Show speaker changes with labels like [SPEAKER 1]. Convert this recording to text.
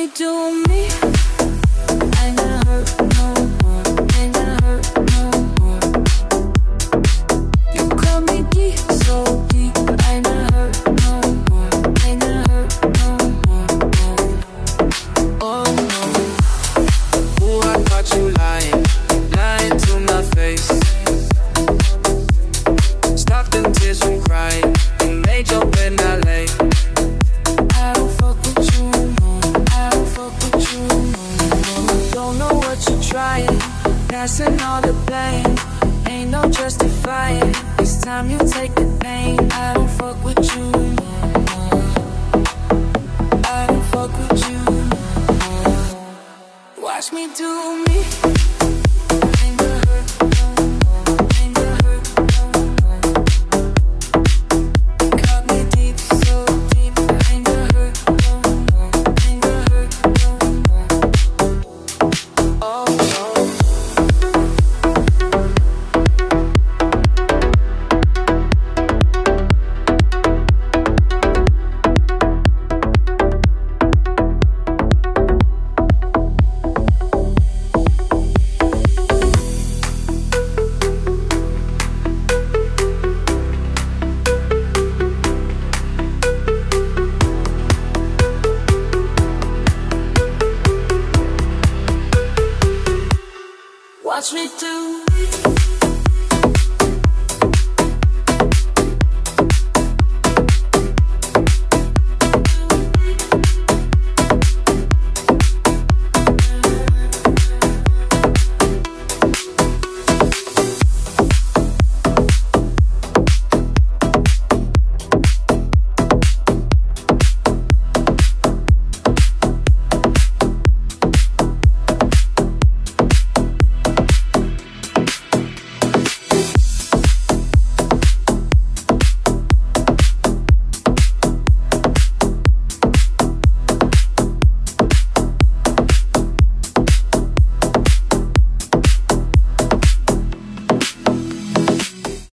[SPEAKER 1] me do me. Ain't gonna hurt no more. Ain't gonna hurt no more. You cut me deep, so deep. Ain't gonna hurt no more. Ain't gonna hurt no more. Oh no.
[SPEAKER 2] Ooh, I caught you lying, lying to my face. Stopped them tears from crying and made your bed not late.
[SPEAKER 1] I don't fuck with you no. I don't fuck with you no. Don't know what you're trying, passing all the blame. Ain't no justifying. It's time you take the pain. I don't fuck with you no. I don't fuck with you no. Watch me do me. Ain't gonna hurt no more. Ain't gonna hurt no more. Cut me deep, so deep. Ain't gonna hurt no more. Ain't gonna hurt no more. Oh no. Watch me do